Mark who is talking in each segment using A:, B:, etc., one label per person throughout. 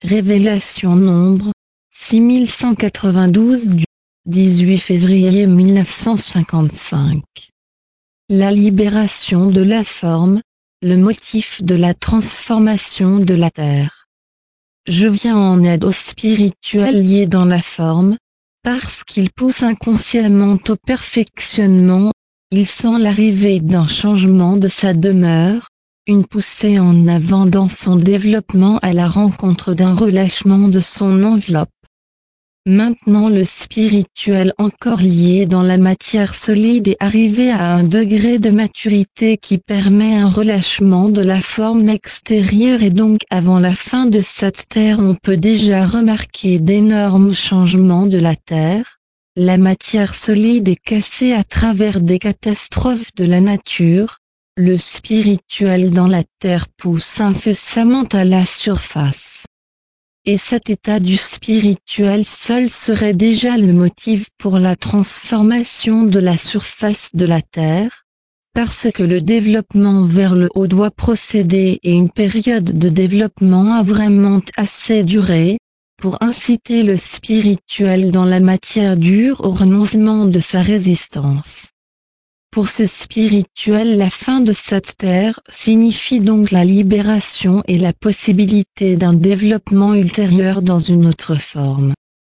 A: Révélation nombre 6192 du 18 février 1955. La libération de la forme, le motif de la transformation de la Terre. Je viens en aide aux spirituels liés dans la forme, parce qu'ils poussent inconsciemment au perfectionnement, ils sentent l'arrivée d'un changement de sa demeure, une poussée en avant dans son développement à la rencontre d'un relâchement de son enveloppe. Maintenant le spirituel encore lié dans la matière solide est arrivé à un degré de maturité qui permet un relâchement de la forme extérieure et donc avant la fin de cette terre on peut déjà remarquer d'énormes changements de la terre. La matière solide est cassée à travers des catastrophes de la nature. Le spirituel dans la terre pousse incessamment à la surface. Et cet état du spirituel seul serait déjà le motif pour la transformation de la surface de la terre, parce que le développement vers le haut doit procéder et une période de développement a vraiment assez duré, pour inciter le spirituel dans la matière dure au renoncement de sa résistance. Pour ce spirituel la fin de cette terre signifie donc la libération et la possibilité d'un développement ultérieur dans une autre forme.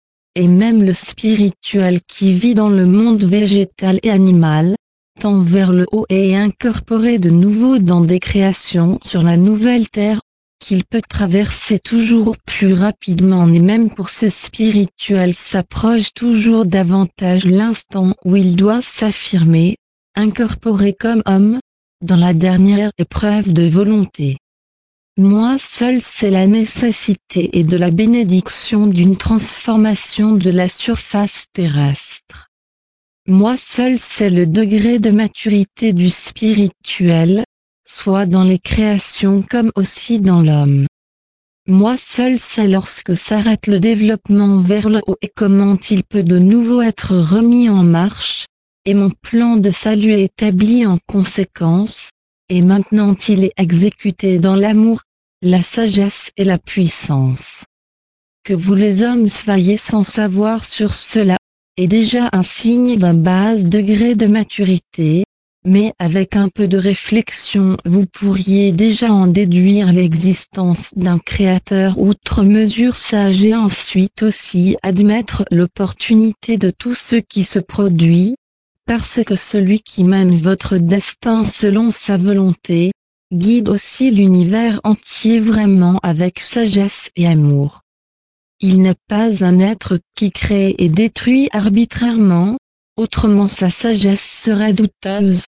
A: Et même le spirituel qui vit dans le monde végétal et animal, tend vers le haut et est incorporé de nouveau dans des créations sur la nouvelle terre, qu'il peut traverser toujours plus rapidement et même pour ce spirituel s'approche toujours davantage l'instant où il doit s'affirmer, incorporé comme homme, dans la dernière épreuve de volonté. Moi seul c'est la nécessité et de la bénédiction d'une transformation de la surface terrestre. Moi seul c'est le degré de maturité du spirituel, soit dans les créations comme aussi dans l'homme. Moi seul c'est lorsque s'arrête le développement vers le haut et comment il peut de nouveau être remis en marche, et mon plan de salut est établi en conséquence, et maintenant il est exécuté dans l'amour, la sagesse et la puissance. Que vous les hommes soyez sans savoir sur cela, est déjà un signe d'un bas degré de maturité, mais avec un peu de réflexion vous pourriez déjà en déduire l'existence d'un créateur outre mesure sage et ensuite aussi admettre l'opportunité de tout ce qui se produit, parce que celui qui mène votre destin selon sa volonté, guide aussi l'univers entier vraiment avec sagesse et amour. Il n'est pas un être qui crée et détruit arbitrairement, autrement sa sagesse serait douteuse.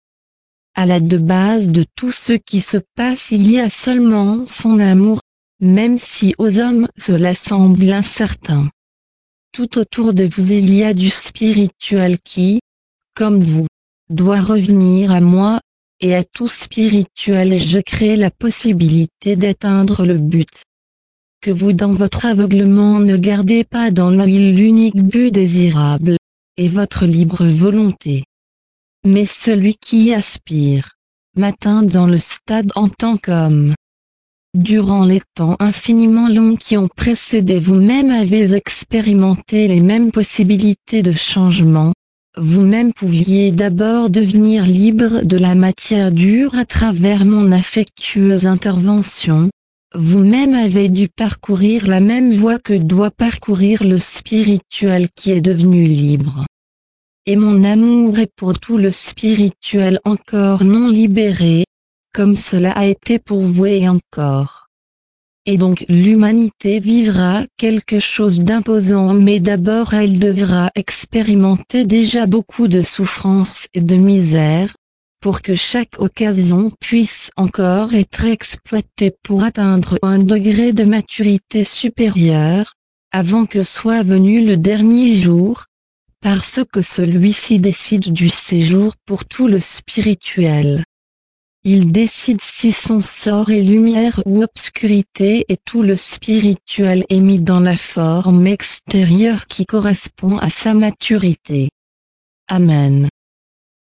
A: À la base de tout ce qui se passe il y a seulement son amour, même si aux hommes cela semble incertain. Tout autour de vous il y a du spirituel qui, comme vous, doit revenir à moi, et à tout spirituel je crée la possibilité d'atteindre le but. Que vous dans votre aveuglement ne gardez pas dans l'œil l'unique but désirable, et votre libre volonté. Mais celui qui y aspire, m'atteint dans le stade en tant qu'homme. Durant les temps infiniment longs qui ont précédé vous-même avez expérimenté les mêmes possibilités de changement. Vous-même pouviez d'abord devenir libre de la matière dure à travers mon affectueuse intervention. Vous-même avez dû parcourir la même voie que doit parcourir le spirituel qui est devenu libre. Et mon amour est pour tout le spirituel encore non libéré, comme cela a été pour vous et encore. Et donc l'humanité vivra quelque chose d'imposant mais d'abord elle devra expérimenter déjà beaucoup de souffrance et de misère, pour que chaque occasion puisse encore être exploitée pour atteindre un degré de maturité supérieur, avant que soit venu le dernier jour, parce que celui-ci décide du séjour pour tout le spirituel. Il décide si son sort est lumière ou obscurité et tout le spirituel est mis dans la forme extérieure qui correspond à sa maturité. Amen.